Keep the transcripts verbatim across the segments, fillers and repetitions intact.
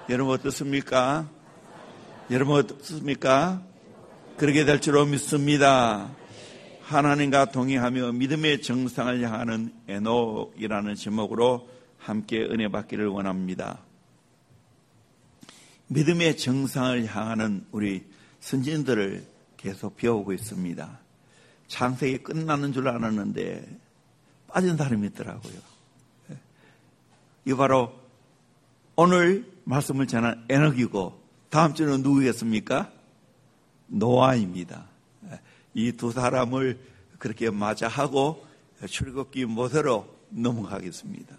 여러분 어떻습니까? 여러분 어떻습니까? 그렇게 될 줄로 믿습니다. 하나님과 동행하며 믿음의 정상을 향하는 에녹이라는 제목으로 함께 은혜 받기를 원합니다. 믿음의 정상을 향하는 우리 선진들을 계속 배우고 있습니다. 창세기 끝나는 줄 알았는데 빠진 사람이 있더라고요. 이 바로 오늘 말씀을 전한 에녹이고 다음 주는 누구겠습니까? 노아입니다. 이 두 사람을 그렇게 맞이하고 출애굽기 모세로 넘어가겠습니다.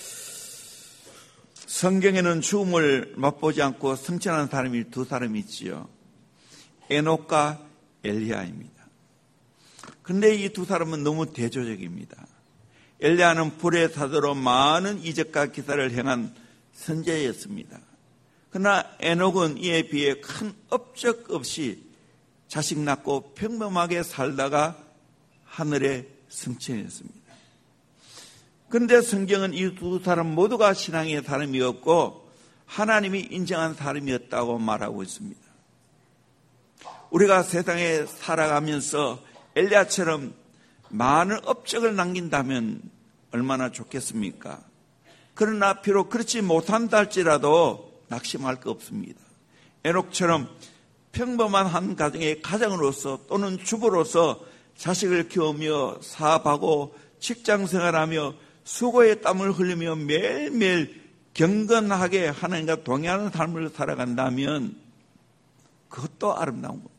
성경에는 죽음을 맛보지 않고 승천한 사람이 두 사람이 있지요. 에녹과 엘리야입니다. 그런데 이 두 사람은 너무 대조적입니다. 엘리야는 불의 사도로 많은 이적과 기사를 행한 선지자였습니다. 그러나 에녹은 이에 비해 큰 업적 없이 자식 낳고 평범하게 살다가 하늘에 승천했습니다. 그런데 성경은 이 두 사람 모두가 신앙의 사람이었고 하나님이 인정한 사람이었다고 말하고 있습니다. 우리가 세상에 살아가면서 엘리야처럼 많은 업적을 남긴다면 얼마나 좋겠습니까? 그러나 비록 그렇지 못한다 할지라도 낙심할 거 없습니다. 에녹처럼 평범한 한 가정의 가장으로서 또는 주부로서 자식을 키우며 사업하고 직장생활하며 수고의 땀을 흘리며 매일매일 경건하게 하나님과 동행하는 삶을 살아간다면 그것도 아름다운 겁니다.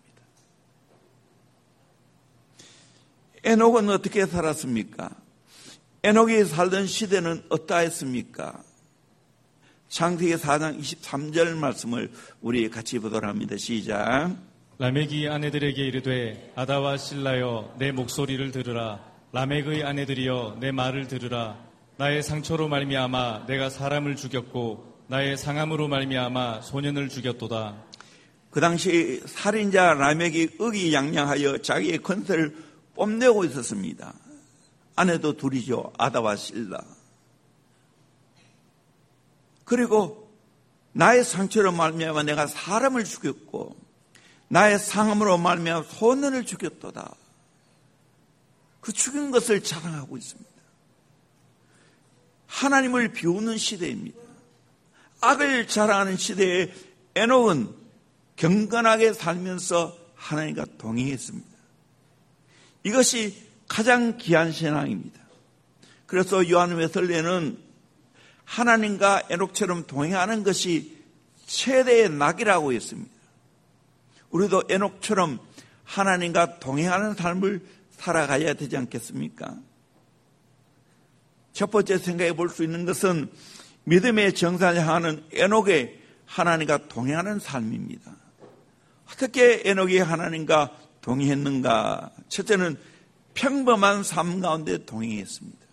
에녹은 어떻게 살았습니까? 에녹이 살던 시대는 어떠했습니까? 창세기 사 장 이십삼 절 말씀을 우리 같이 보도록 합니다. 시작. 라멕이 아내들에게 이르되 아다와 실라여 내 목소리를 들으라. 라멕의 아내들이여 내 말을 들으라. 나의 상처로 말미암아 내가 사람을 죽였고 나의 상함으로 말미암아 소년을 죽였도다. 그 당시 살인자 라멕이 의기양양하여 자기의 건설을 뽐내고 있었습니다. 아내도 둘이죠. 아다와 실라. 그리고 나의 상처로 말미암아 내가 사람을 죽였고 나의 상함으로 말미암아 소년을 죽였도다. 그 죽인 것을 자랑하고 있습니다. 하나님을 비우는 시대입니다. 악을 자랑하는 시대에 에녹은 경건하게 살면서 하나님과 동행했습니다. 이것이 가장 귀한 신앙입니다. 그래서 요한회설에는 하나님과 에녹처럼 동행하는 것이 최대의 낙이라고 했습니다. 우리도 에녹처럼 하나님과 동행하는 삶을 살아가야 되지 않겠습니까? 첫 번째 생각해 볼 수 있는 것은 믿음의 정상을 향하는 에녹의 하나님과 동행하는 삶입니다. 어떻게 에녹이 하나님과 동행했는가? 첫째는 평범한 삶 가운데 동행했습니다.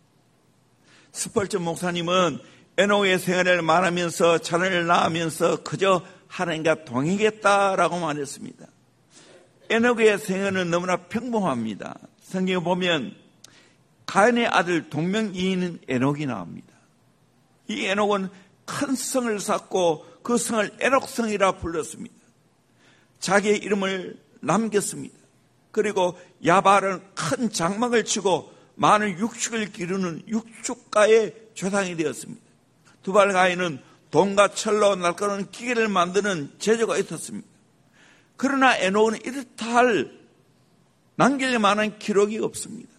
스펄전 목사님은 에녹의 생애를 말하면서 자녀를 낳으면서 그저 하나님과 동행했다라고 말했습니다. 에녹의 생애는 너무나 평범합니다. 성경에 보면 가인의 아들 동명이인인 에녹이 나옵니다. 이 에녹은 큰 성을 쌓고 그 성을 에녹성이라 불렀습니다. 자기의 이름을 남겼습니다. 그리고 야발은 큰 장막을 치고 많은 육축을 기르는 육축가의 조상이 되었습니다. 두발 가인은 돈과 철로 날카로운 기계를 만드는 재주가 있었습니다. 그러나 에녹은 이렇다 할 남길 만한 기록이 없습니다.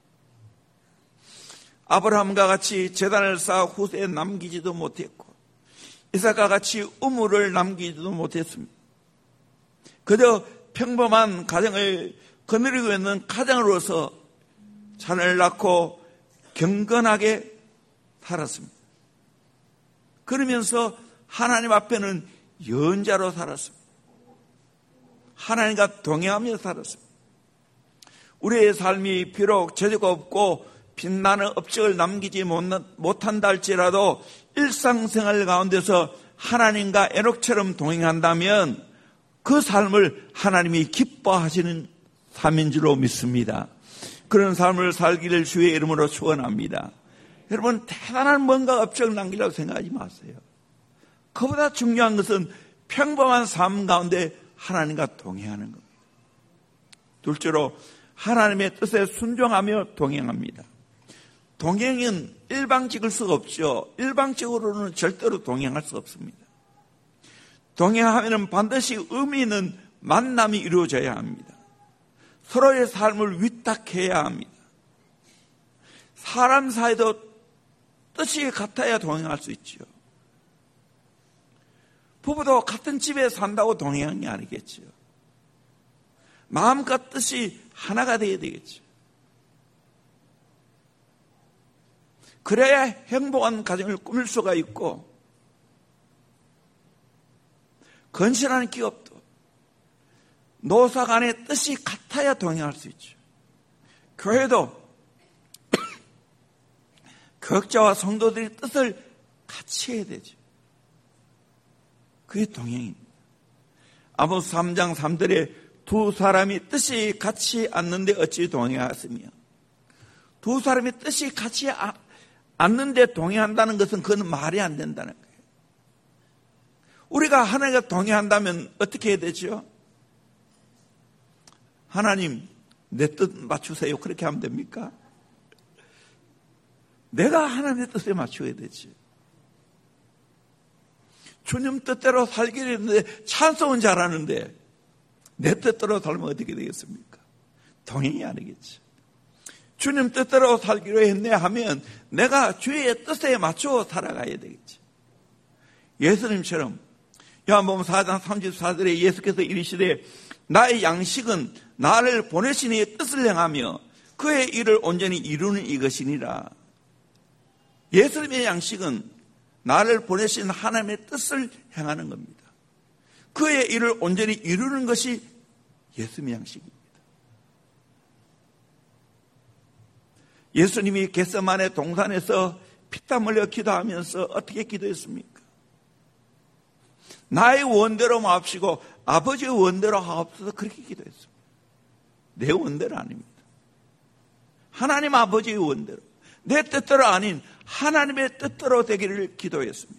아브라함과 같이 제단을 쌓아 후세에 남기지도 못했고 이삭과 같이 우물을 남기지도 못했습니다. 그저 평범한 가정을 거느리고 있는 가장으로서 자녀를 낳고 경건하게 살았습니다. 그러면서 하나님 앞에는 연자로 살았습니다. 하나님과 동행하며 살았습니다. 우리의 삶이 비록 저주가 없고 빛나는 업적을 남기지 못한다 할지라도 일상생활 가운데서 하나님과 에녹처럼 동행한다면 그 삶을 하나님이 기뻐하시는 삶인 줄로 믿습니다. 그런 삶을 살기를 주의 이름으로 축원합니다. 여러분 대단한 뭔가 업적을 남기려고 생각하지 마세요. 그보다 중요한 것은 평범한 삶 가운데 하나님과 동행하는 겁니다. 둘째로 하나님의 뜻에 순종하며 동행합니다. 동행은 일방적일 수가 없죠. 일방적으로는 절대로 동행할 수 없습니다. 동행하면 반드시 의미 있는 만남이 이루어져야 합니다. 서로의 삶을 위탁해야 합니다. 사람 사이도 뜻이 같아야 동행할 수 있죠. 부부도 같은 집에 산다고 동행하는 게 아니겠죠. 마음과 뜻이 하나가 되어야 되겠죠. 그래야 행복한 가정을 꾸밀 수가 있고, 건실한 기업도 노사 간의 뜻이 같아야 동행할 수 있죠. 교회도 교역자와 성도들의 뜻을 같이 해야 되죠. 그게 동행입니다. 아모스 삼 장 삼 절에 두 사람이 뜻이 같이 않는데 어찌 동행하였으며, 두 사람이 뜻이 같이 않는데 동행한다는 것은 그건 말이 안 된다는 거예요. 우리가 하나님과 동행한다면 어떻게 해야 되죠? 하나님, 내 뜻 맞추세요. 그렇게 하면 됩니까? 내가 하나님의 뜻에 맞춰야 되지. 주님 뜻대로 살기로 했는데 찬송은 잘하는데 내 뜻대로 살면 어떻게 되겠습니까? 동행이 아니겠지. 주님 뜻대로 살기로 했네 하면 내가 주의 뜻에 맞춰 살아가야 되겠지. 예수님처럼 요한복음 사 장 삼십사 절에 예수께서 이르시되 나의 양식은 나를 보내신 이의 뜻을 행하며 그의 일을 온전히 이루는 이것이니라. 예수님의 양식은 나를 보내신 하나님의 뜻을 행하는 겁니다. 그의 일을 온전히 이루는 것이 예수님의 양식입니다. 예수님이 겟세마네 동산에서 피땀 흘려 기도하면서 어떻게 기도했습니까? 나의 원대로 마옵시고 아버지의 원대로 하옵소서, 그렇게 기도했습니다. 내 원대로 아닙니다. 하나님 아버지의 원대로, 내 뜻대로 아닌 하나님의 뜻대로 되기를 기도했습니다.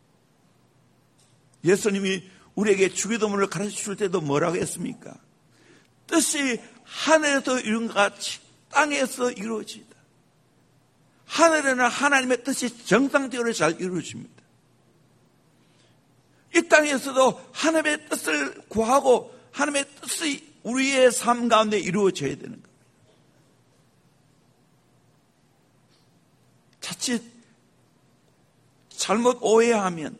예수님이 우리에게 주기도문을 가르쳐 줄 때도 뭐라고 했습니까? 뜻이 하늘에서 이룬 것 같이 땅에서 이루어지다. 하늘에는 하나님의 뜻이 정상적으로 잘 이루어집니다. 이 땅에서도 하나님의 뜻을 구하고 하나님의 뜻이 우리의 삶 가운데 이루어져야 되는 겁니다. 자칫 잘못 오해하면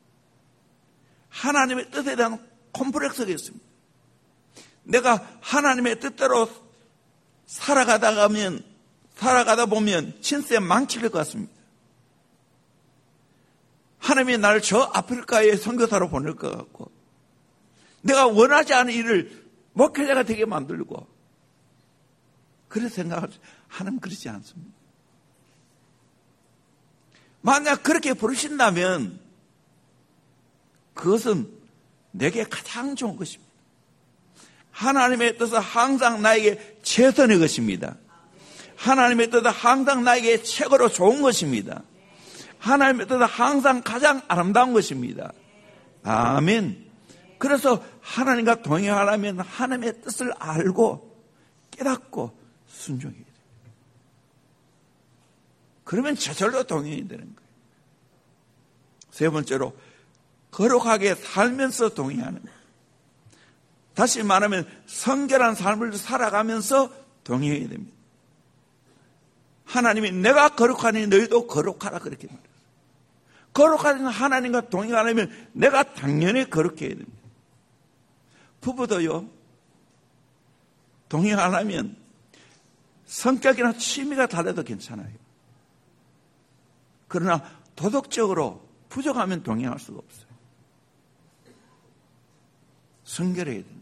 하나님의 뜻에 대한 콤플렉스가 있습니다. 내가 하나님의 뜻대로 살아가다 가면, 살아가다 보면 진짜 망칠 것 같습니다. 하나님이 나를 저 아프리카에 선교사로 보낼 것 같고, 내가 원하지 않은 일을 목회자가 되게 만들고, 그렇게 생각하죠. 하나님 그러지 않습니다. 만약 그렇게 부르신다면 그것은 내게 가장 좋은 것입니다. 하나님의 뜻은 항상 나에게 최선의 것입니다. 하나님의 뜻은 항상 나에게 최고로 좋은 것입니다. 하나님의 뜻은 항상 가장 아름다운 것입니다. 아멘. 그래서 하나님과 동행하려면 하나님의 뜻을 알고 깨닫고 순종해야 돼요. 그러면 저절로 동행이 되는 거예요. 세 번째로 거룩하게 살면서 동행하는 거예요. 다시 말하면 성결한 삶을 살아가면서 동행해야 됩니다. 하나님이 내가 거룩하니 너희도 거룩하라 그렇게 말해요. 거룩한 하나님과 동행하려면 내가 당연히 거룩해야 됩니다. 부부도요, 동행하려면 성격이나 취미가 달라도 괜찮아요. 그러나 도덕적으로 부족하면 동행할 수가 없어요. 성결해야 됩니다.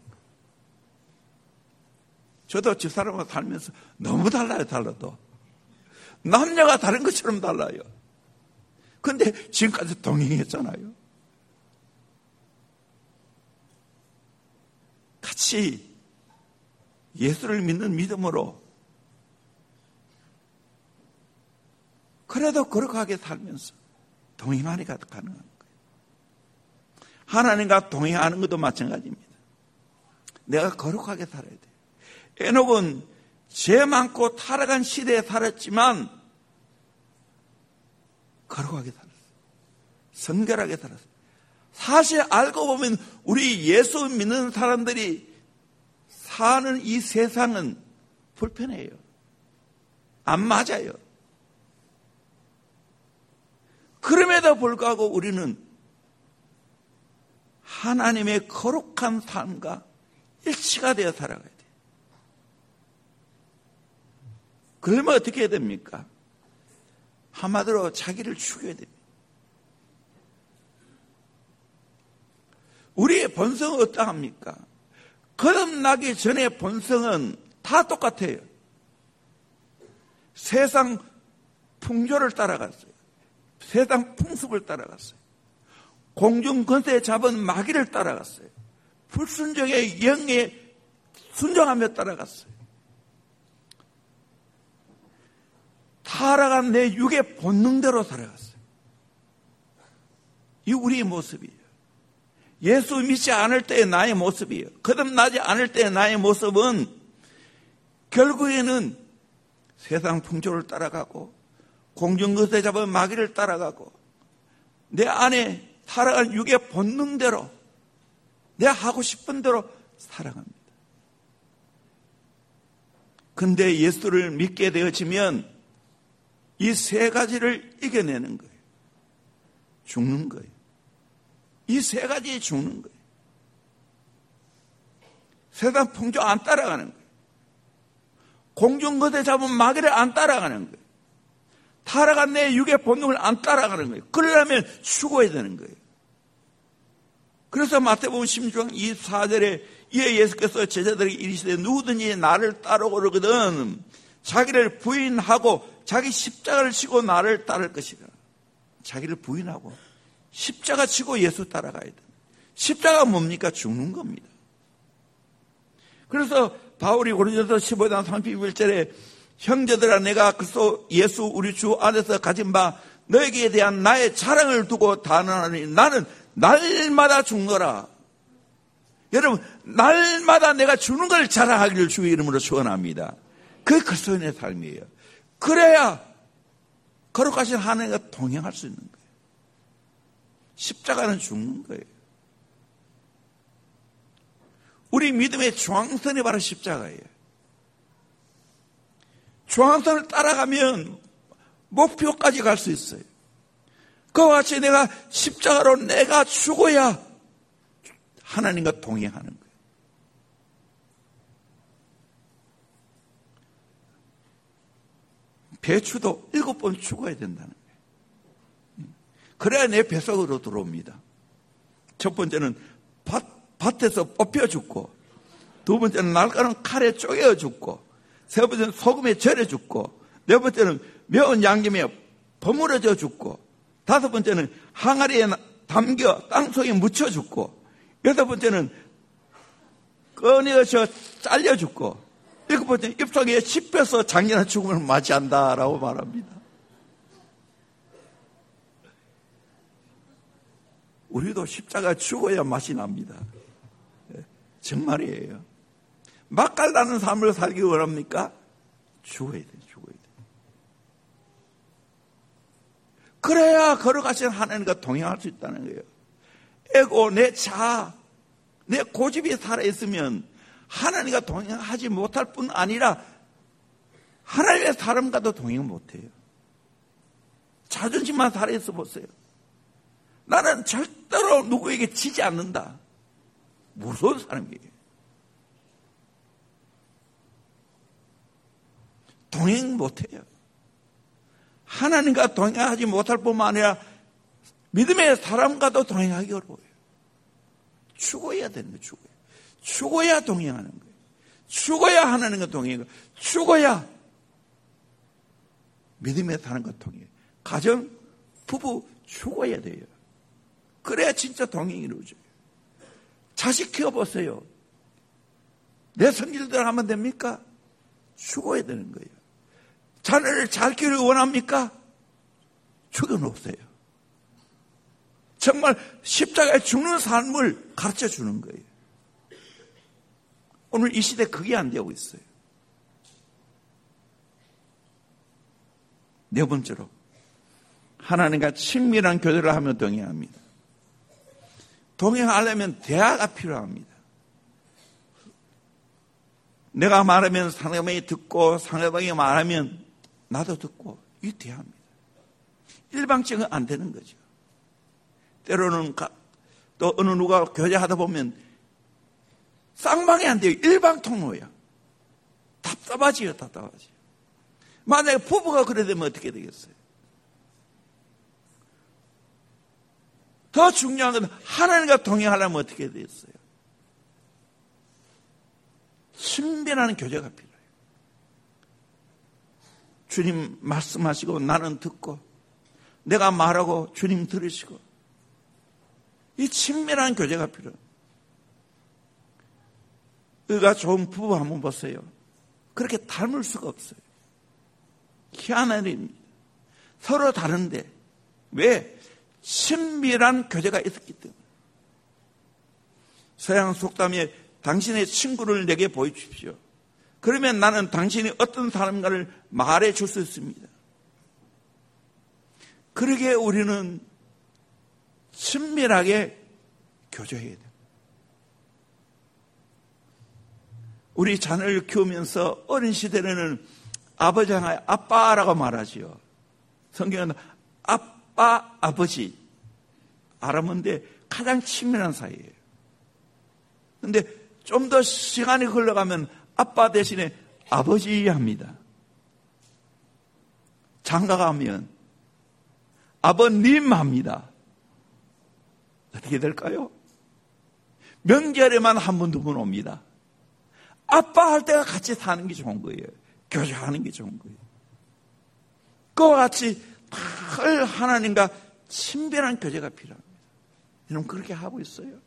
저도 집사람과 살면서 너무 달라요, 달라도. 남녀가 다른 것처럼 달라요. 근데 지금까지 동행했잖아요. 같이 예수를 믿는 믿음으로 그래도 거룩하게 살면서 동행하니까 가능한 거예요. 하나님과 동행하는 것도 마찬가지입니다. 내가 거룩하게 살아야 돼요. 에녹은 죄 많고 타락한 시대에 살았지만 거룩하게 살았어요. 성결하게 살았어요. 사실 알고 보면 우리 예수 믿는 사람들이 사는 이 세상은 불편해요. 안 맞아요. 그럼에도 불구하고 우리는 하나님의 거룩한 삶과 일치가 되어 살아가야 돼요. 그러면 어떻게 해야 됩니까? 한마디로 자기를 죽여야 됩니다. 우리의 본성은 어떠합니까? 거듭나기 전에 본성은 다 똑같아요. 세상 풍조를 따라갔어요. 세상 풍습을 따라갔어요. 공중 권세에 잡은 마귀를 따라갔어요. 불순종의 영에 순종하며 따라갔어요. 타락한 내 육의 본능대로 살아갔어요. 이 우리의 모습이에요. 예수 믿지 않을 때의 나의 모습이에요. 거듭나지 않을 때의 나의 모습은 결국에는 세상 풍조를 따라가고 공중것에 잡은 마귀를 따라가고 내 안에 타락한 육의 본능대로 내가 하고 싶은 대로 살아갑니다. 근데 예수를 믿게 되어지면 이 세 가지를 이겨내는 거예요. 죽는 거예요. 이 세 가지 죽는 거예요. 세상 풍조 안 따라가는 거예요. 공중것에 잡은 마귀를 안 따라가는 거예요. 타락한 내 육의 본능을 안 따라가는 거예요. 그러려면 죽어야 되는 거예요. 그래서 마태복음 십육 장 이십사 절에 이에 예수께서 제자들에게 이르시되 누구든지 나를 따르거든 자기를 부인하고 자기 십자가를 지고 나를 따를 것이라. 자기를 부인하고 십자가 지고 예수 따라가야 돼. 십자가가 뭡니까? 죽는 겁니다. 그래서 바울이 고린도서 십오 장 삼십일 절에 형제들아 내가 그리스도 예수 우리 주 안에서 가진 바 너에게 대한 나의 자랑을 두고 단언하니 나는 날마다 죽노라. 여러분 날마다 내가 죽는 걸 자랑하기를 주의 이름으로 축원합니다. 그게 그리스도인의 삶이에요. 그래야 거룩하신 하나님과 동행할 수 있는 거예요. 십자가는 죽는 거예요. 우리 믿음의 중앙선이 바로 십자가예요. 중앙선을 따라가면 목표까지 갈 수 있어요. 그와 같이 내가 십자가로 내가 죽어야 하나님과 동행하는 거예요. 배추도 일곱 번 죽어야 된다는 거예요. 그래야 내 뱃속으로 들어옵니다. 첫 번째는 밭, 밭에서 뽑혀 죽고, 두 번째는 날카로운 칼에 쪼개어 죽고, 세 번째는 소금에 절여 죽고, 네 번째는 매운 양념에 버무려져 죽고, 다섯 번째는 항아리에 담겨 땅속에 묻혀 죽고, 여섯 번째는 꺼내어서 잘려 죽고, 일곱 번째는 입속에 씹혀서 장렬한 죽음을 맞이한다라고 말합니다. 우리도 십자가 죽어야 맛이 납니다. 정말이에요. 맛깔나는 삶을 살기 원합니까? 죽어야 돼, 죽어야 돼. 그래야 걸어가신 하나님과 동행할 수 있다는 거예요. 에고, 내 자아, 내 고집이 살아있으면 하나님과 동행하지 못할 뿐 아니라 하나님의 사람과도 동행 못해요. 자존심만 살아있어 보세요. 나는 절대로 누구에게 지지 않는다. 무서운 사람이에요. 동행 못해요. 하나님과 동행하지 못할 뿐만 아니라 믿음의 사람과도 동행하기 어려워요. 죽어야 되는 거예요. 죽어야. 죽어야 동행하는 거예요. 죽어야 하나님과 동행하고 죽어야 믿음의 사람과 동행해요. 가정, 부부 죽어야 돼요. 그래야 진짜 동행이 이루어져요. 자식 키워보세요. 내 성질대로 하면 됩니까? 죽어야 되는 거예요. 자녀를 잘 키우길 원합니까? 죽여놓으세요. 정말 십자가에 죽는 삶을 가르쳐 주는 거예요. 오늘 이 시대 그게 안 되고 있어요. 네 번째로 하나님과 친밀한 교제를 하며 동행합니다. 동행하려면 대화가 필요합니다. 내가 말하면 상대방이 듣고 상대방이 말하면 나도 듣고 이 대화입니다. 일방적은 안 되는 거죠. 때로는 또 어느 누가 교제하다 보면 쌍방이 안 돼요. 일방 통로야. 답답하지요, 답답하지요. 만약에 부부가 그래 되면 어떻게 되겠어요? 더 중요한 건 하나님과 동행하려면 어떻게 되겠어요? 친밀한 교제가 필요해요. 주님 말씀하시고 나는 듣고 내가 말하고 주님 들으시고 이 친밀한 교제가 필요해요. 의가 좋은 부부 한번 보세요. 그렇게 닮을 수가 없어요. 희한한 일입니다. 서로 다른데 왜? 친밀한 교제가 있었기 때문에. 서양 속담에 당신의 친구를 내게 보여주십시오. 그러면 나는 당신이 어떤 사람인가를 말해 줄 수 있습니다. 그러기에 우리는 친밀하게 교제해야 돼요. 우리 자녀를 키우면서 어린 시대에는 아버지를 아빠라고 말하지요. 성경은 아빠, 아버지, 아람어인데 가장 친밀한 사이예요. 그런데 좀 더 시간이 흘러가면 아빠 대신에 아버지 합니다. 장가가면 아버님 합니다. 어떻게 될까요? 명절에만 한 번, 두 번 옵니다. 아빠 할 때가 같이 사는 게 좋은 거예요. 교제하는 게 좋은 거예요. 그와 같이 늘 하나님과 친밀한 교제가 필요합니다. 여러분 그렇게 하고 있어요.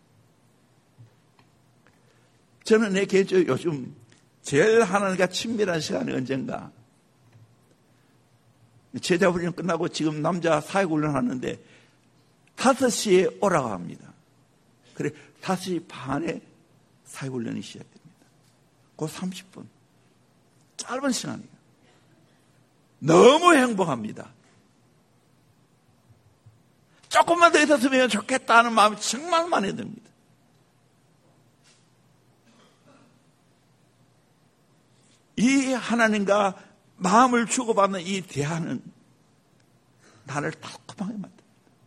저는 내 개인적으로 요즘 제일 하나님과 친밀한 시간이 언젠가 제자훈련 끝나고 지금 남자 사역훈련 하는데 다섯 시에 오라고 합니다. 그래 다섯 시 반에 사역훈련이 시작됩니다. 그 삼십 분 짧은 시간이에요. 너무 행복합니다. 조금만 더 있었으면 좋겠다는 마음이 정말 많이 듭니다. 이 하나님과 마음을 주고받는 이 대화는 나를 달콤하게 만듭니다.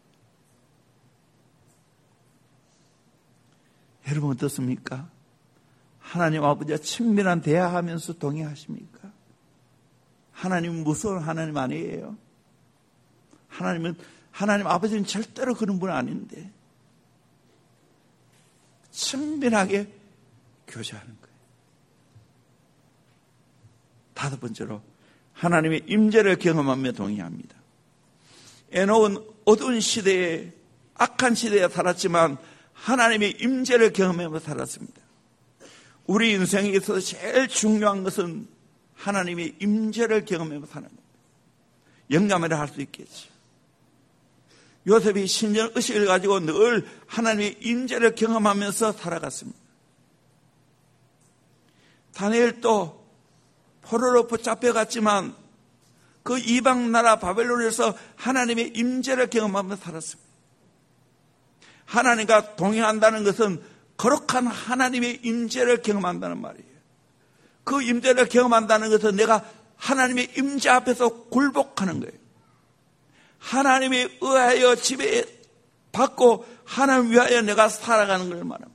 여러분 어떻습니까? 하나님 아버지와 친밀한 대화하면서 동행하십니까? 하나님은 무서운 하나님 아니에요. 하나님은 하나님 아버지는 절대로 그런 분 아닌데 친밀하게 교제하는 거예요. 다섯 번째로 하나님의 임재를 경험하며 동의합니다. 에녹은 어두운 시대에 악한 시대에 살았지만 하나님의 임재를 경험하며 살았습니다. 우리 인생에 있어서 제일 중요한 것은 하나님의 임재를 경험하며 사는 겁니다. 영감이라 할 수 있겠죠. 요셉이 신전 의식을 가지고 늘 하나님의 임재를 경험하면서 살아갔습니다. 다니엘도 포로로 붙잡혀갔지만 그 이방 나라 바벨론에서 하나님의 임재를 경험하면서 살았습니다. 하나님과 동행한다는 것은 거룩한 하나님의 임재를 경험한다는 말이에요. 그 임재를 경험한다는 것은 내가 하나님의 임재 앞에서 굴복하는 거예요. 하나님에 의하여 지배받고 하나님 위하여 내가 살아가는 걸 말합니다.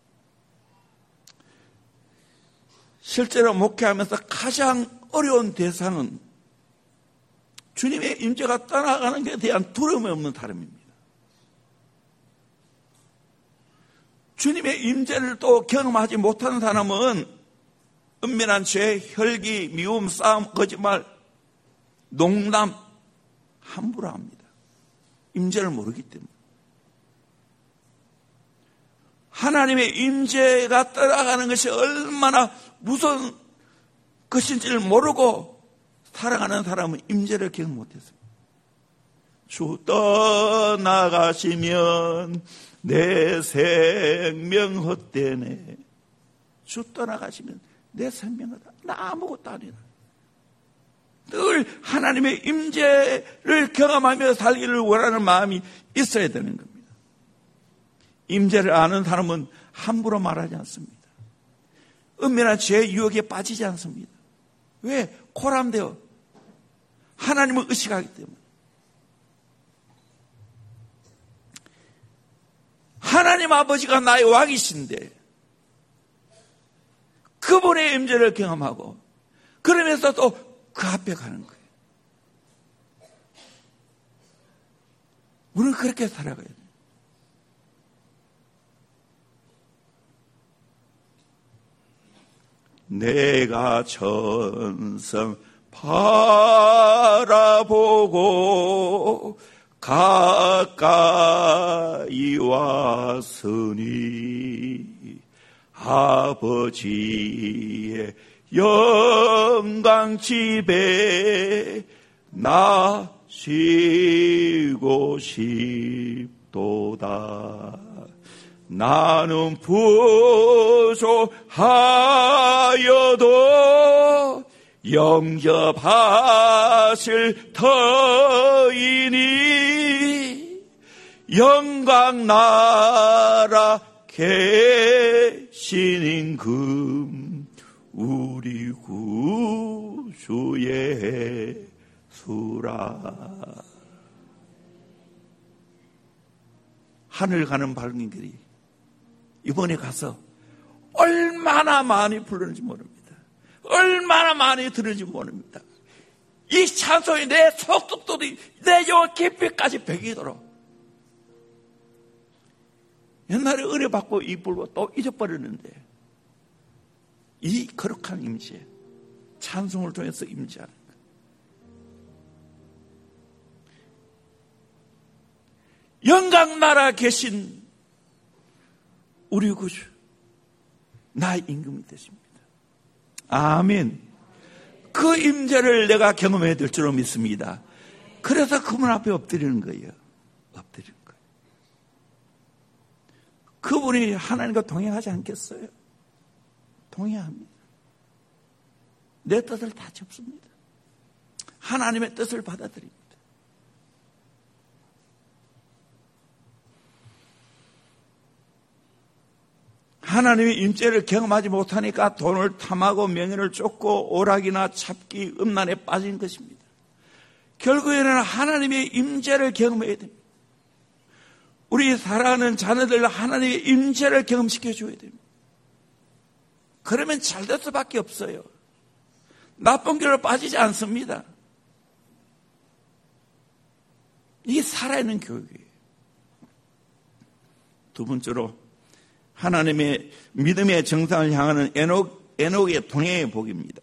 실제로 목회하면서 가장 어려운 대상은 주님의 임재가 떠나가는 것에 대한 두려움이 없는 사람입니다. 주님의 임재를 또 경험하지 못하는 사람은 은밀한 죄, 혈기, 미움, 싸움, 거짓말, 농담 함부로 합니다. 임재를 모르기 때문에. 하나님의 임재가 떠나가는 것이 얼마나 무서운 것인지를 모르고 살아가는 사람은 임재를 경험 못했습니다. 주 떠나가시면 내 생명 헛되네. 주 떠나가시면 내 생명 헛되네. 나 아무것도 아니다. 늘 하나님의 임재를 경험하며 살기를 원하는 마음이 있어야 되는 겁니다. 임재를 아는 사람은 함부로 말하지 않습니다. 은밀한 죄의 유혹에 빠지지 않습니다. 왜? 코람되어 하나님을 의식하기 때문에. 하나님 아버지가 나의 왕이신데 그분의 임재를 경험하고 그러면서 또 그 앞에 가는 거예요. 우리는 그렇게 살아가야 돼요. 내가 천성 바라보고 가까이 왔으니 아버지의 영광 집에 나 쉬고 싶도다. 나는 부족하여도 영접하실 터이니 영광 나라 계신 금 우리 구주의 수라. 하늘 가는 밝은길이 이번에 가서 얼마나 많이 부르는지 모릅니다. 얼마나 많이 들은지 모릅니다. 이 찬송이 내 속속들이 내 영혼 깊이까지 배기도록. 옛날에 의뢰받고 이 불고 또 잊어버렸는데 이 거룩한 임재, 찬송을 통해서 임재하는 것. 영광 나라 계신 우리 구주, 나의 임금이 되십니다. 아멘. 그 임재를 내가 경험해야 될 줄로 믿습니다. 그래서 그분 앞에 엎드리는 거예요. 엎드리는 거예요. 그분이 하나님과 동행하지 않겠어요? 동행합니다. 내 뜻을 다 접습니다. 하나님의 뜻을 받아들입니다. 하나님의 임재를 경험하지 못하니까 돈을 탐하고 명예를 쫓고 오락이나 잡기, 음란에 빠진 것입니다. 결국에는 하나님의 임재를 경험해야 됩니다. 우리 사랑하는 자녀들 하나님의 임재를 경험시켜 줘야 됩니다. 그러면 잘 될 수밖에 없어요. 나쁜 길로 빠지지 않습니다. 이게 살아있는 교육이에요. 두 번째로 하나님의 믿음의 정상을 향하는 에녹, 에녹의 동행의 복입니다.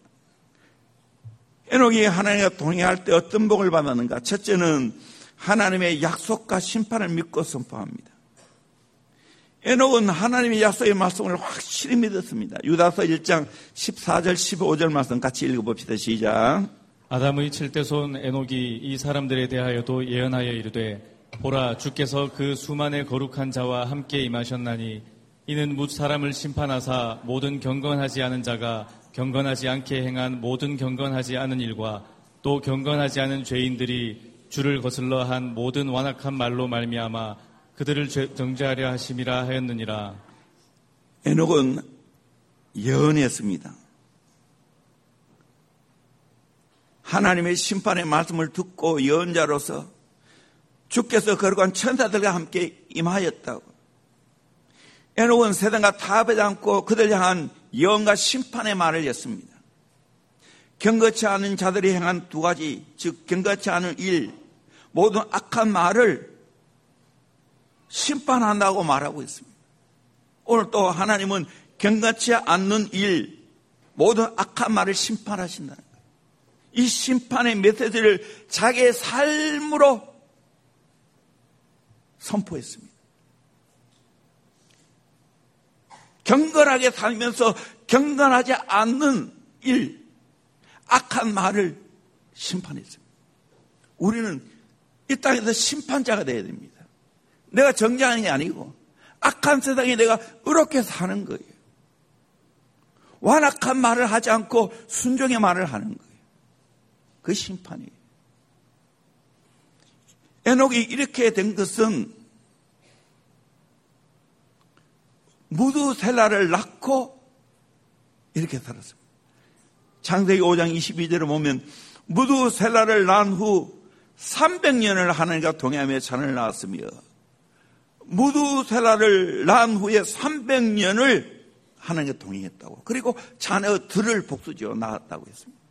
에녹이 하나님과 동행할 때 어떤 복을 받았는가? 첫째는 하나님의 약속과 심판을 믿고 선포합니다. 에녹은 하나님의 약속의 말씀을 확실히 믿었습니다. 유다서 일 장 십사 절 십오 절 말씀 같이 읽어봅시다. 시작. 아담의 칠대손 에녹이 이 사람들에 대하여도 예언하여 이르되 보라 주께서 그 수만의 거룩한 자와 함께 임하셨나니 이는 뭇 사람을 심판하사 모든 경건하지 않은 자가 경건하지 않게 행한 모든 경건하지 않은 일과 또 경건하지 않은 죄인들이 주를 거슬러 한 모든 완악한 말로 말미암아 그들을 정죄하려 하심이라 하였느니라. 에녹은 예언했습니다. 하나님의 심판의 말씀을 듣고 예언자로서 주께서 거룩한 천사들과 함께 임하였다고. 에녹은 세상과 타협하지 않고 그들 향한 예언과 심판의 말을 했습니다. 경거치 않은 자들이 행한 두 가지, 즉 경거치 않은 일, 모든 악한 말을 심판한다고 말하고 있습니다. 오늘 또 하나님은 경거치 않는 일, 모든 악한 말을 심판하신다는 거예요. 이 심판의 메시지를 자기의 삶으로 선포했습니다. 경건하게 살면서 경건하지 않는 일, 악한 말을 심판했습니다. 우리는 이 땅에서 심판자가 되어야 됩니다. 내가 정죄하는 게 아니고 악한 세상에 내가 의롭게 사는 거예요. 완악한 말을 하지 않고 순종의 말을 하는 거예요. 그 심판이에요. 에녹이 이렇게 된 것은 무두셀라를 낳고 이렇게 살았습니다. 창세기 오 장 이십이 절에 보면 무두셀라를 낳은 후 삼백 년을 하나님과 동행하며 자녀를 낳았으며 무두셀라를 낳은 후에 삼백 년을 하나님과 동행했다고. 그리고 자녀들을 복수지어 낳았다고 했습니다.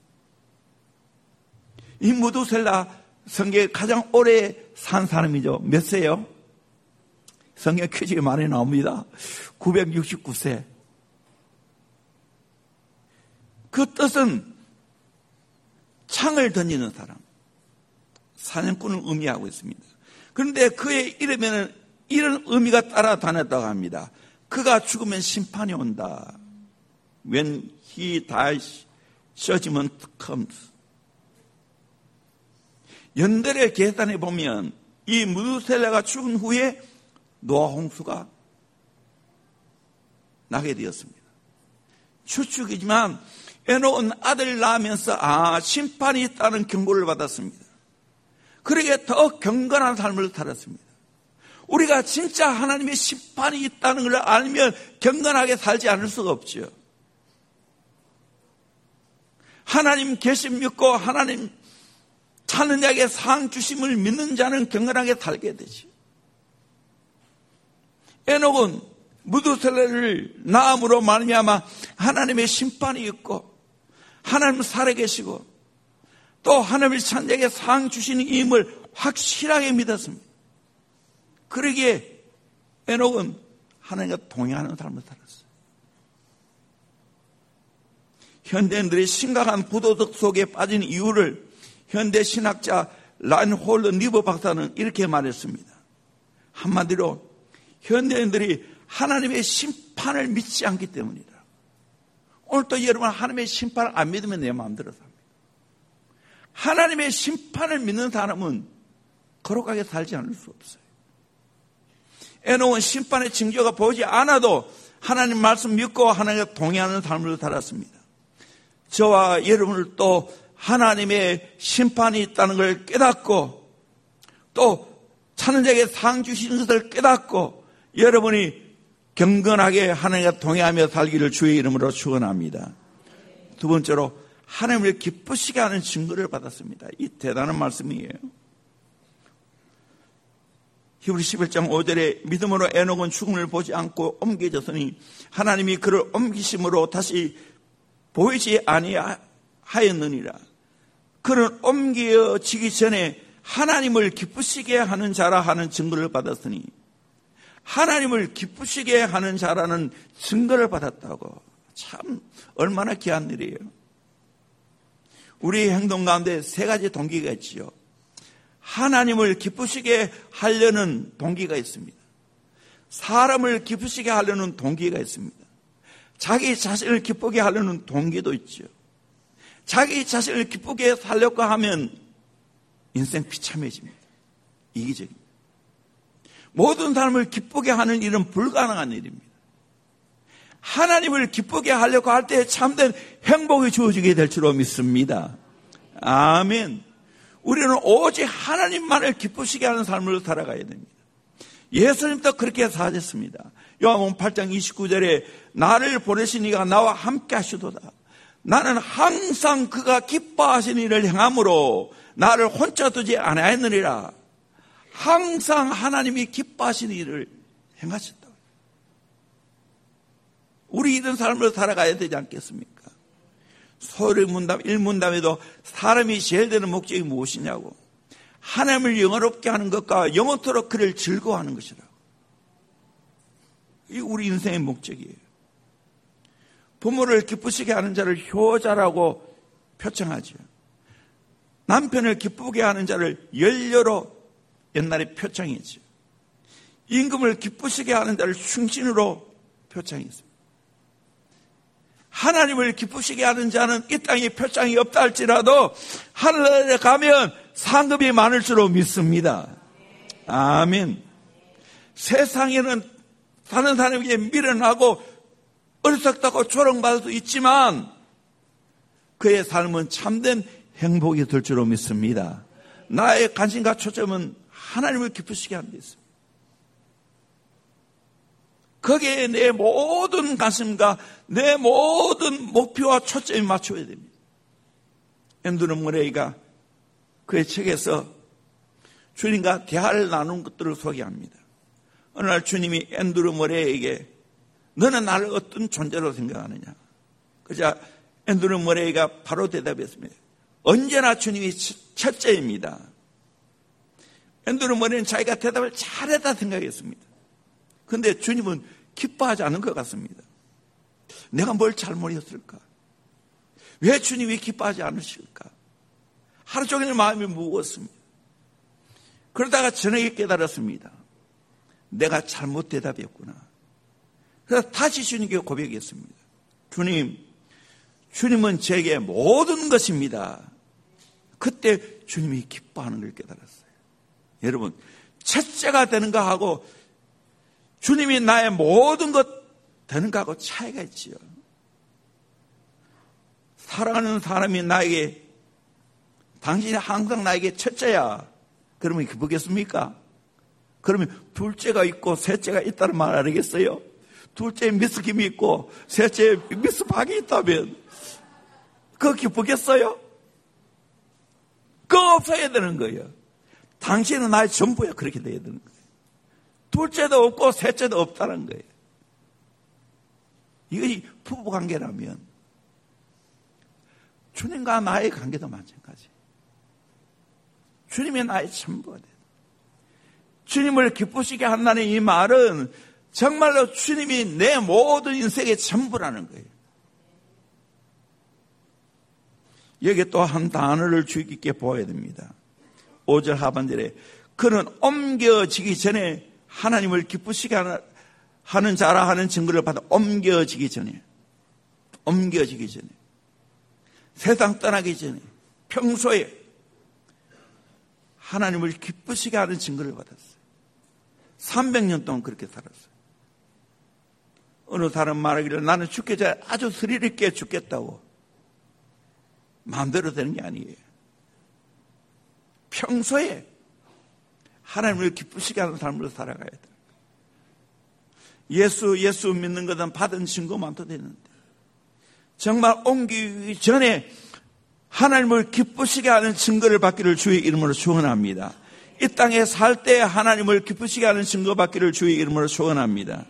이 무두셀라 성경에 가장 오래 산 사람이죠. 몇 세요? 성경 퀴즈에 많이 나옵니다. 구백육십구 세. 그 뜻은 창을 던지는 사람, 사냥꾼을 의미하고 있습니다. 그런데 그의 이름에는 이런 의미가 따라다녔다고 합니다. 그가 죽으면 심판이 온다. When he dies, judgment comes. 연달의 계산에 보면 이 무두셀라가 죽은 후에 노아 홍수가 나게 되었습니다. 추측이지만 에녹은 아들 낳으면서 아 심판이 있다는 경고를 받았습니다. 그러기에 더 경건한 삶을 살았습니다. 우리가 진짜 하나님의 심판이 있다는 걸 알면 경건하게 살지 않을 수가 없죠. 하나님 계심 믿고 하나님 찾는 자에게 상 주심을 믿는 자는 경건하게 살게 되죠. 에녹은 무두셀라를 낳음으로 말미암아 하나님의 심판이 있고 하나님 살아계시고 또 하나님의 찾는 자에게 상 주시는 임을 확실하게 믿었습니다. 그러기에 에녹은 하나님과 동행하는 삶을 살았어요. 현대인들이 심각한 부도덕 속에 빠진 이유를 현대 신학자 라인홀드 니버 박사는 이렇게 말했습니다. 한마디로 현대인들이 하나님의 심판을 믿지 않기 때문이다. 오늘 또 여러분 하나님의 심판을 안 믿으면 내 마음대로 삽니다. 하나님의 심판을 믿는 사람은 거룩하게 살지 않을 수 없어요. 에녹은 심판의 징조가 보이지 않아도 하나님 말씀 믿고 하나님과 동행하는 삶을 살았습니다. 저와 여러분을 또 하나님의 심판이 있다는 걸 깨닫고 또 찾는 자에게 상 주시는 것을 깨닫고 여러분이 경건하게 하나님과 동행하며 살기를 주의 이름으로 축원합니다. 두 번째로 하나님을 기쁘시게 하는 증거를 받았습니다. 이 대단한 말씀이에요. 히브리 십일 장 오 절에 믿음으로 에녹은 죽음을 보지 않고 옮겨졌으니 하나님이 그를 옮기심으로 다시 보이지 아니하였느니라. 그는 옮겨지기 전에 하나님을 기쁘시게 하는 자라 하는 증거를 받았으니 하나님을 기쁘시게 하는 자라는 증거를 받았다고. 참 얼마나 귀한 일이에요. 우리 행동 가운데 세 가지 동기가 있지요. 하나님을 기쁘시게 하려는 동기가 있습니다. 사람을 기쁘시게 하려는 동기가 있습니다. 자기 자신을 기쁘게 하려는 동기도 있죠. 자기 자신을 기쁘게 살려고 하면 인생 비참해집니다. 이기적입니다. 모든 사람을 기쁘게 하는 일은 불가능한 일입니다. 하나님을 기쁘게 하려고 할 때 참된 행복이 주어지게 될 줄로 믿습니다. 아멘. 우리는 오직 하나님만을 기쁘시게 하는 삶을 살아가야 됩니다. 예수님도 그렇게 사셨습니다. 요한복음 팔 장 이십구 절에 나를 보내신 이가 나와 함께 하시도다. 나는 항상 그가 기뻐하시는 일을 행함으로 나를 혼자 두지 아니하였느니라. 항상 하나님이 기뻐하시는 일을 행하셨다. 우리 이런 삶을 살아가야 되지 않겠습니까? 소리 문답, 일문답에도 사람이 제일 되는 목적이 무엇이냐고. 하나님을 영화롭게 하는 것과 영원토록 그를 즐거워하는 것이라고. 이게 우리 인생의 목적이에요. 부모를 기쁘시게 하는 자를 효자라고 표창하죠. 남편을 기쁘게 하는 자를 연료로 옛날에 표창했죠. 임금을 기쁘시게 하는 자를 충신으로 표창했습니다. 하나님을 기쁘시게 하는 자는 이 땅에 표창이 없다 할지라도 하늘에 가면 상급이 많을 줄로 믿습니다. 아멘. 세상에는 다른 사람에게 미련하고 어리석다고 조롱받을 수 있지만 그의 삶은 참된 행복이 될 줄로 믿습니다. 나의 관심과 초점은 하나님을 기쁘시게 하는 데 있습니다. 거기에 내 모든 관심과 내 모든 목표와 초점이 맞춰야 됩니다. 앤드루 머레이가 그의 책에서 주님과 대화를 나눈 것들을 소개합니다. 어느 날 주님이 앤드루 머레이에게 너는 나를 어떤 존재로 생각하느냐? 그러자 앤드루 머레이가 바로 대답했습니다. 언제나 주님이 첫째입니다. 앤드루 머레이는 자기가 대답을 잘했다 생각했습니다. 그런데 주님은 기뻐하지 않은 것 같습니다. 내가 뭘 잘못했을까? 왜 주님이 기뻐하지 않으실까? 하루 종일 마음이 무거웠습니다. 그러다가 저녁에 깨달았습니다. 내가 잘못 대답했구나. 그래서 다시 주님께 고백했습니다. 주님, 주님은 제게 모든 것입니다. 그때 주님이 기뻐하는 걸 깨달았어요. 여러분, 첫째가 되는 거하고 주님이 나의 모든 것 되는 거하고 차이가 있지요. 사랑하는 사람이 나에게 당신이 항상 나에게 첫째야. 그러면 기쁘겠습니까? 그러면 둘째가 있고 셋째가 있다는 말 알겠어요? 둘째에 미스 김이 있고 셋째에 미스 박이 있다면 그거 기쁘겠어요? 그거 없어야 되는 거예요. 당신은 나의 전부야. 그렇게 돼야 되는 거예요. 둘째도 없고 셋째도 없다는 거예요. 이것이 부부관계라면 주님과 나의 관계도 마찬가지. 주님이 나의 전부가 돼요. 주님을 기쁘시게 한다는 이 말은 정말로 주님이 내 모든 인생의 전부라는 거예요. 여기 또 한 단어를 주의 깊게 보아야 됩니다. 오 절 하반절에 그는 옮겨지기 전에 하나님을 기쁘시게 하는 자라 하는 증거를 받아 옮겨지기 전에 옮겨지기 전에 세상 떠나기 전에 평소에 하나님을 기쁘시게 하는 증거를 받았어요. 삼백 년 동안 그렇게 살았어요. 어느 사람 말하기를 나는 죽기 전에 아주 스릴 있게 죽겠다고. 마음대로 되는 게 아니에요. 평소에 하나님을 기쁘시게 하는 삶으로 살아가야 돼요. 예수, 예수 믿는 것은 받은 증거만 더 되는데 정말 옮기기 전에 하나님을 기쁘시게 하는 증거를 받기를 주의 이름으로 축원합니다. 이 땅에 살 때 하나님을 기쁘시게 하는 증거 받기를 주의 이름으로 축원합니다.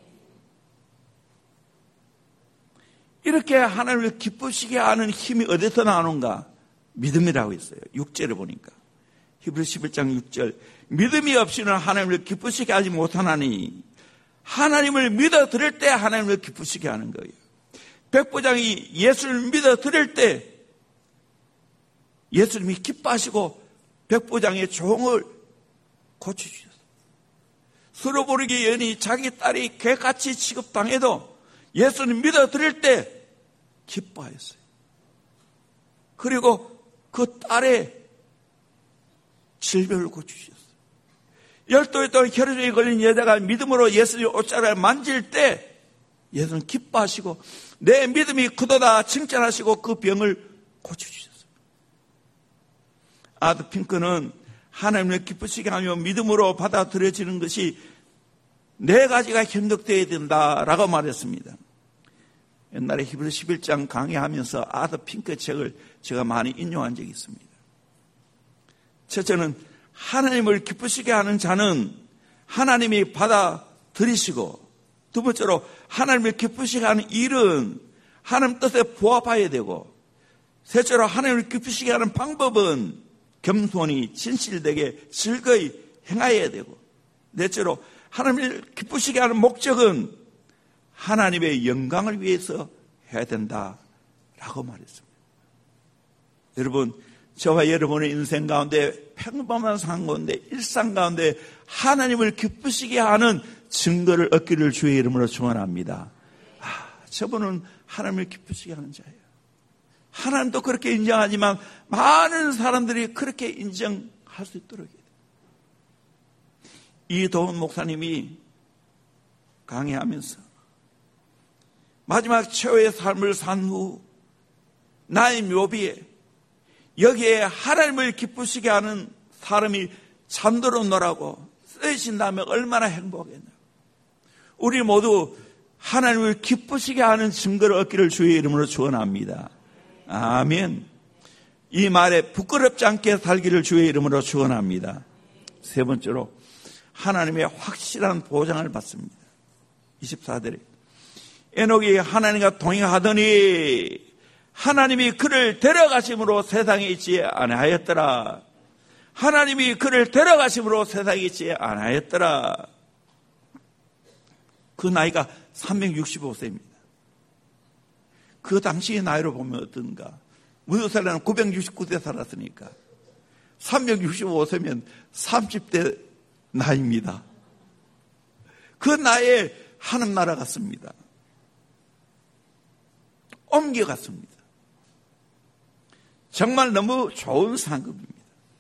이렇게 하나님을 기쁘시게 하는 힘이 어디서 나오는가? 믿음이라고 있어요. 육 절에 보니까. 히브리 십일 장 육 절. 믿음이 없이는 하나님을 기쁘시게 하지 못하나니 하나님을 믿어 드릴 때 하나님을 기쁘시게 하는 거예요. 백부장이 예수를 믿어 드릴 때 예수님이 기뻐하시고 백부장의 종을 고쳐주셨어요. 스로보르기 여인이 자기 딸이 개같이 취급당해도 예수님 믿어 드릴 때 기뻐하였어요. 그리고 그 딸의 질병을 고쳐주셨어요. 열도에 또 혈류증에 걸린 여자가 믿음으로 예수님 옷자락을 만질 때 예수는 기뻐하시고 내 믿음이 크도다 칭찬하시고 그 병을 고쳐주셨어요. 아드 핑크는 하나님을 기쁘시게 하며 믿음으로 받아들여지는 것이 네 가지가 협력되어야 된다라고 말했습니다. 옛날에 히브리 십일 장 강의하면서 아드 핑크 책을 제가 많이 인용한 적이 있습니다. 첫째는 하나님을 기쁘시게 하는 자는 하나님이 받아들이시고, 두 번째로 하나님을 기쁘시게 하는 일은 하나님 뜻에 부합해야 되고, 셋째로 하나님을 기쁘시게 하는 방법은 겸손히 진실되게 즐거이 행하여야 되고, 넷째로 하나님을 기쁘시게 하는 목적은 하나님의 영광을 위해서 해야 된다라고 말했습니다. 여러분, 저와 여러분의 인생 가운데 평범한 삶 가운데 일상 가운데 하나님을 기쁘시게 하는 증거를 얻기를 주의 이름으로 축원합니다. 아, 저분은 하나님을 기쁘시게 하는 자예요. 하나님도 그렇게 인정하지만 많은 사람들이 그렇게 인정할 수 있도록 해요. 이도훈 목사님이 강의하면서 마지막 최후의 삶을 산 후 나의 묘비에 여기에 하나님을 기쁘시게 하는 사람이 잠들었노라고 쓰신다면 얼마나 행복했냐. 우리 모두 하나님을 기쁘시게 하는 증거를 얻기를 주의 이름으로 축원합니다. 아멘. 이 말에 부끄럽지 않게 살기를 주의 이름으로 축원합니다. 세 번째로 하나님의 확실한 보장을 받습니다. 이십사 절에 에녹이 하나님과 동행하더니 하나님이 그를 데려가심으로 세상에 있지 아니하였더라. 하나님이 그를 데려가심으로 세상에 있지 아니하였더라. 그 나이가 삼백육십오 세입니다. 그 당시의 나이로 보면 어떤가? 무드살라는 구백육십구 세 살았으니까 삼백육십오 세면 삼십 대 나이입니다. 그 나이에 하늘 날아갔습니다. 옮겨갔습니다. 정말 너무 좋은 상급입니다.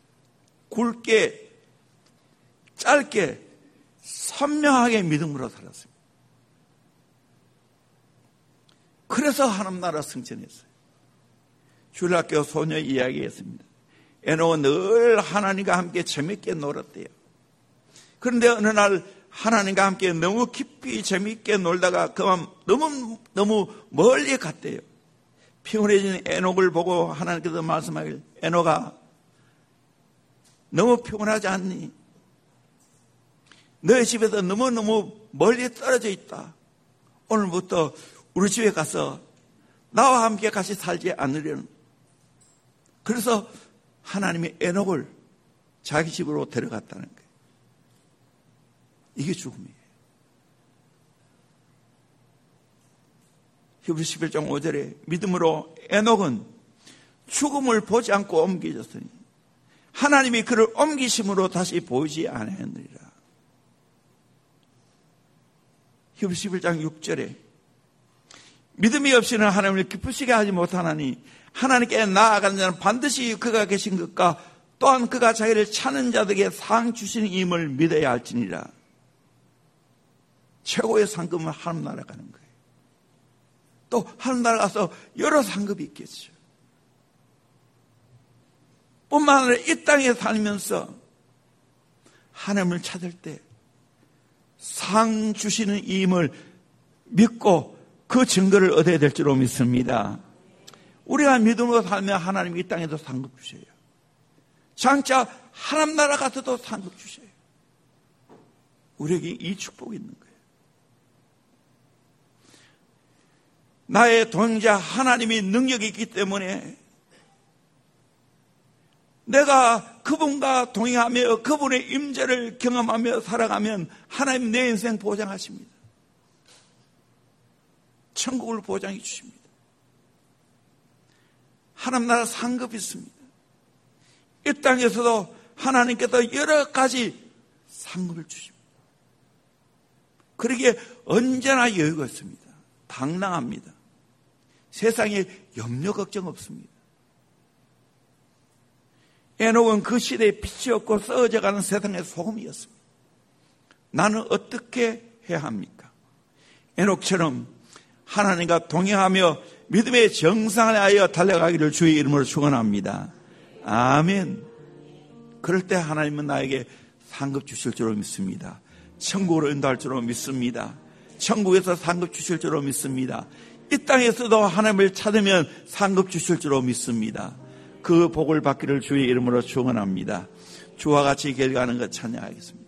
굵게 짧게 선명하게 믿음으로 살았습니다. 그래서 하나님 나라 승천했어요. 주일학교 소녀 이야기했습니다. 에녹은 늘 하나님과 함께 재밌게 놀았대요. 그런데 어느 날 하나님과 함께 너무 깊이 재밌게 놀다가 그만 너무 너무 멀리 갔대요. 피곤해진 에녹을 보고 하나님께서 말씀하길, 에녹아 너무 피곤하지 않니? 너의 집에서 너무너무 멀리 떨어져 있다. 오늘부터 우리 집에 가서 나와 함께 같이 살지 않으려는. 그래서 하나님이 에녹을 자기 집으로 데려갔다는 거예요. 이게 죽음이에요. 히브리 십일 장 오 절에 믿음으로 에녹은 죽음을 보지 않고 옮겨졌으니 하나님이 그를 옮기심으로 다시 보이지 아니하였느니라. 히브리 십일 장 육 절에 믿음이 없이는 하나님을 기쁘시게 하지 못하나니 하나님께 나아가는 자는 반드시 그가 계신 것과 또한 그가 자기를 찾는 자들에게 상 주시는 임을 믿어야 할지니라. 최고의 상급은 하나님 나라 가는 거예요. 또 하나님 나라 가서 여러 상급이 있겠죠. 뿐만 아니라 이 땅에 살면서 하나님을 찾을 때 상 주시는 임을 믿고 그 증거를 얻어야 될 줄로 믿습니다. 우리가 믿음으로 살면 하나님이 이 땅에도 상급 주셔요. 장차 하나님 나라 가서도 상급 주셔요. 우리에게 이 축복이 있는 거예요. 나의 동행자 하나님이 능력이 있기 때문에 내가 그분과 동행하며 그분의 임재를 경험하며 살아가면 하나님 내 인생 보장하십니다. 천국을 보장해 주십니다. 하나님 나라 상급이 있습니다. 이 땅에서도 하나님께서 여러 가지 상급을 주십니다. 그러기에 언제나 여유가 있습니다. 당당합니다. 세상에 염려 걱정 없습니다. 에녹은 그 시대에 빛이 없고 썩어져가는 세상의 소금이었습니다. 나는 어떻게 해야 합니까? 에녹처럼 하나님과 동행하며 믿음의 정상을 하여 달려가기를 주의 이름으로 축원합니다. 아멘. 그럴 때 하나님은 나에게 상급 주실 줄로 믿습니다. 천국으로 인도할 줄로 믿습니다. 천국에서 상급 주실 줄로 믿습니다. 이 땅에서도 하나님을 찾으면 상급 주실 줄로 믿습니다. 그 복을 받기를 주의 이름으로 축원합니다. 주와 같이 결과하는 것 찬양하겠습니다.